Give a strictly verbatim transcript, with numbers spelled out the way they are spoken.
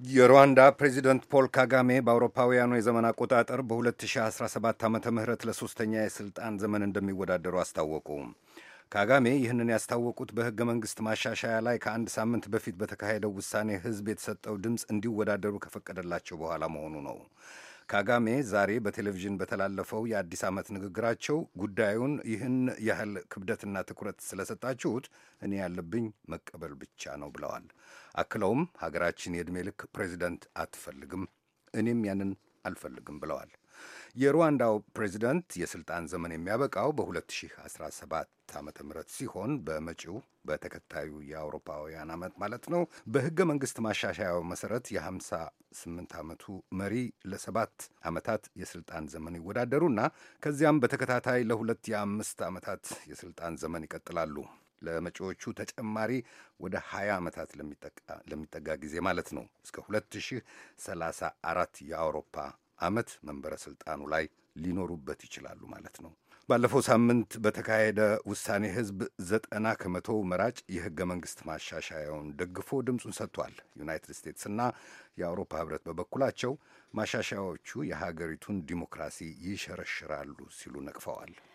የሩዋንዳ ፕሬዚደንት ፖል ካጋሜ በአውሮፓውያኑ የዘመን አቆጣጠር በ2017 ዓመተ ምህረት ለሶስተኛ የስልጣን ዘመን እንደሚወዳደሩ አስታወቁ። ካጋሜ ይህንን ያስታወቁት በሕገ መንግሥት ማሻሻያ ላይ ከአንድ ሳምንት በፊት በተካሄደው ውሳኔ ሕዝብ የተሰጠው ድምፅ እንዲወዳደሩ ከፈቀደላቸው በኋላ መሆኑ ነው። ካጋሜ ዛሬ በቴሌቪዥን በተላለፈው የአዲስ ዓመት ንግግራቸው ጉዳዩን ይህን ያህል ክብደትና ትኩረት ስለሰጣችሁት እኔ ያለብኝ መቀበል ብቻ ነው ብለዋል። አክለውም ሀገራችን የዕድሜ ልክ ፕሬዚደንት አትፈልግም፣ እኔም ያንን አልፈልግም ብለዋል። የሩዋንዳው ፕሬዚደንት የስልጣን ዘመን የሚያበቃው በ2017 ዓመተ ምህረት ሲሆን በመጪው በተከታዩ የአውሮፓውያን ዓመት ማለት ነው። በሕገ መንግሥት ማሻሻያው መሠረት የ58 ዓመቱ መሪ ለሰባት ዓመታት የስልጣን ዘመን ይወዳደሩና ከዚያም በተከታታይ ለሁለት የአምስት ዓመታት የስልጣን ዘመን ይቀጥላሉ። ለመጪዎቹ ተጨማሪ ወደ ሀያ ዓመታት ለሚጠጋ ጊዜ ማለት ነው። እስከ ሁለት ሺህ ሰላሳ አራት የአውሮፓ ዓመት መንበረ ሥልጣኑ ላይ ሊኖሩበት ይችላሉ ማለት ነው። ባለፈው ሳምንት በተካሄደ ውሳኔ ሕዝብ ዘጠና ከመቶ መራጭ የሕገ መንግሥት ማሻሻያውን ደግፎ ድምፁን ሰጥቷል። ዩናይትድ ስቴትስና የአውሮፓ ሕብረት በበኩላቸው ማሻሻያዎቹ የሀገሪቱን ዲሞክራሲ ይሸረሽራሉ ሲሉ ነቅፈዋል።